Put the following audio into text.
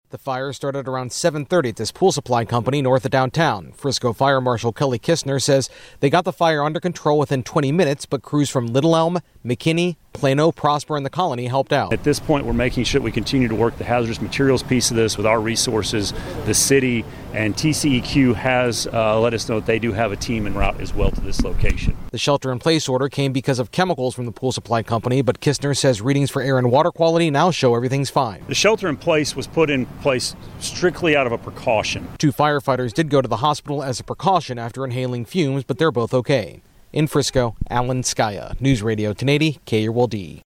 The fire started around 7:30 at this pool supply company north of downtown. Frisco Fire Marshal Kelly Kistner says they got the fire under control within 20 minutes, but crews from Little Elm, McKinney, Plano, Prosper, and the Colony helped out. At this point, we're making sure we continue to work the hazardous materials piece of this with our resources, the city, and TCEQ has let us know that they do have a team en route as well to this location. The shelter-in-place order came because of chemicals from the pool supply company, but Kistner says readings for air and water quality now show everything's fine. The shelter-in-place was put in place strictly out of a precaution. 2 firefighters did go to the hospital as a precaution after inhaling fumes, but they're both okay. In Frisco, Alan Skaya, News Radio 1080 KRLD.